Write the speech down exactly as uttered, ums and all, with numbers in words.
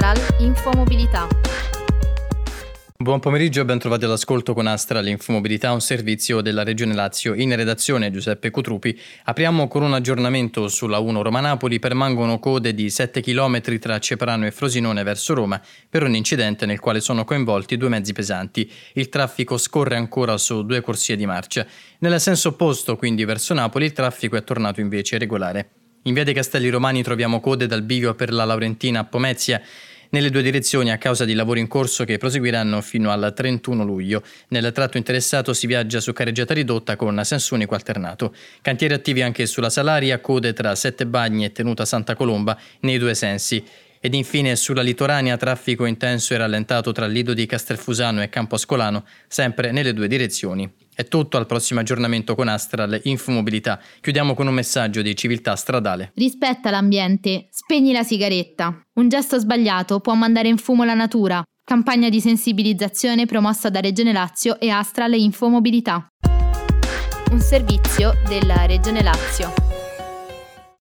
Astral Infomobilità. Buon pomeriggio e ben trovati all'ascolto con Astral Infomobilità, un servizio della Regione Lazio. In redazione Giuseppe Cutrupi. Apriamo con un aggiornamento sulla uno Roma-Napoli. Permangono code di sette chilometri tra Ceprano e Frosinone verso Roma per un incidente nel quale sono coinvolti due mezzi pesanti. Il traffico scorre ancora su due corsie di marcia. Nel senso opposto, quindi verso Napoli, il traffico è tornato invece regolare. In via dei Castelli Romani troviamo code dal bivio per la Laurentina a Pomezia, nelle due direzioni a causa di lavori in corso che proseguiranno fino al trentuno luglio. Nel tratto interessato si viaggia su carreggiata ridotta con senso unico alternato. Cantieri attivi anche sulla Salaria, code tra Sette Bagni e Tenuta Santa Colomba nei due sensi. Ed infine sulla Litoranea traffico intenso e rallentato tra Lido di Castelfusano e Campo Ascolano, sempre nelle due direzioni. È tutto, al prossimo aggiornamento con Astral Infomobilità. Chiudiamo con un messaggio di civiltà stradale. Rispetta l'ambiente, spegni la sigaretta. Un gesto sbagliato può mandare in fumo la natura. Campagna di sensibilizzazione promossa da Regione Lazio e Astral Infomobilità. Un servizio della Regione Lazio.